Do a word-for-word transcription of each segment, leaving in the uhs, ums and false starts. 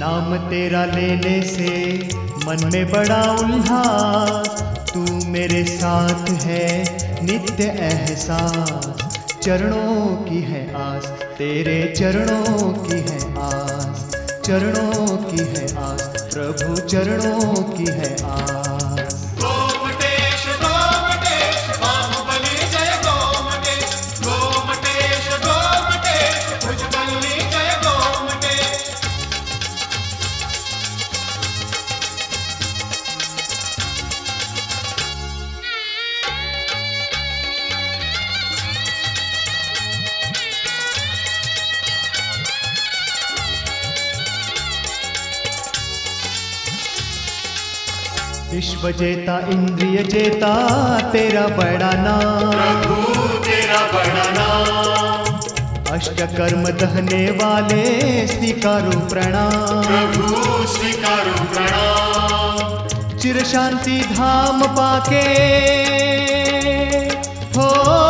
नाम तेरा लेने से मन में बड़ा उल्लास, तू मेरे साथ है नित्य एहसास। चरणों की है आस, तेरे चरणों की है आस, चरणों की है आस, प्रभु चरणों की है आस। विश्व जेता इंद्रिय जेता तेरा बड़ा नाम, प्रभु तेरा बड़ा नाम। अष्ट कर्म दहने वाले स्वीकारो प्रणाम, प्रभु स्वीकारो प्रणाम। चिर शांति धाम पाके हो,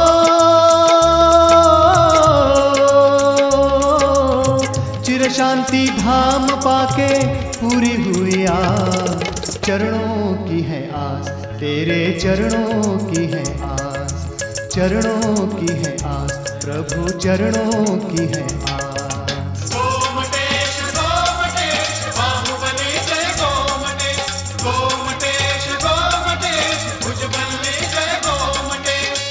चिर शांति धाम पाके पूरी हुई आस। चरणों की है आस, तेरे चरणों की है आस, चरणों की है आस, प्रभु चरणों की है आस। गोमटेश गोमटेश बाहुबली जय गोमटेश, गोमटेश गोमटेश भुजबली जय गोमटेश।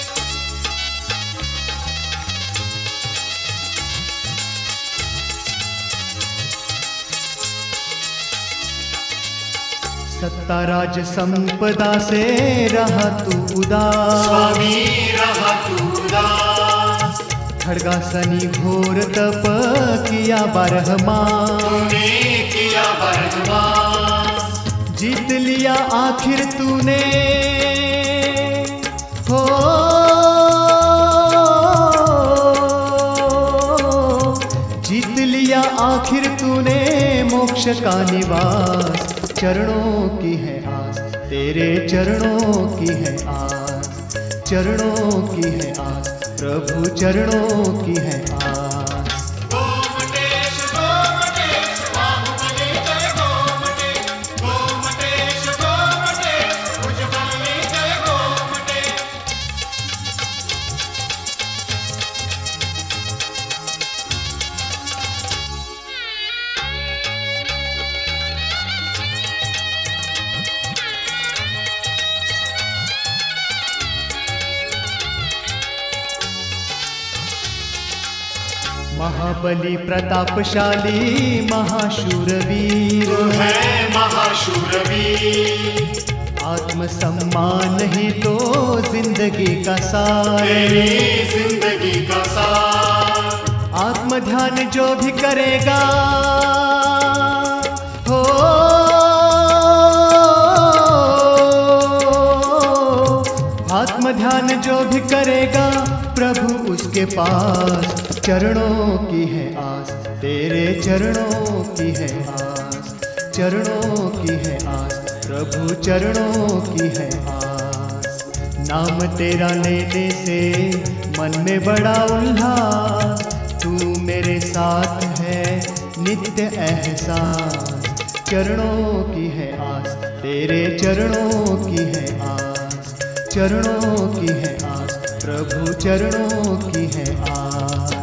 सत्ता राज संपदा से रहा तू उदास, स्वामी रहा तू उदास। खड्गासनी घोर तप किया बारह मास, तूने किया बरहमास। जीत लिया आखिर तूने हो, जीत लिया आखिर तूने मोक्ष का निवास। चरणों की है आस, तेरे चरणों की है आस, चरणों की है आस, प्रभु चरणों की है आस। गोमटेश गोमटेश बाहुबली जय गोमटेश, गोमटेश गोमटेश भुजबली जय गोमटेश। महाबली प्रतापशाली महाशूरवीर, तू है महाशूरवीर। आत्मसम्मान ही तो जिंदगी का सार, तेरी जिंदगी का सार। आत्म ध्यान जो भी करेगा हो, आत्म ध्यान जो भी करेगा प्रभु उसके पास। चरणों की है आस, तेरे चरणों की है आस, चरणों की है आस, प्रभु चरणों की है आस। नाम तेरा लेने से मन में बड़ा उल्लास, तू मेरे साथ है नित्य एहसास। चरणों की है आस, तेरे चरणों की है आस, चरणों की है आस, प्रभु चरणों की है आस।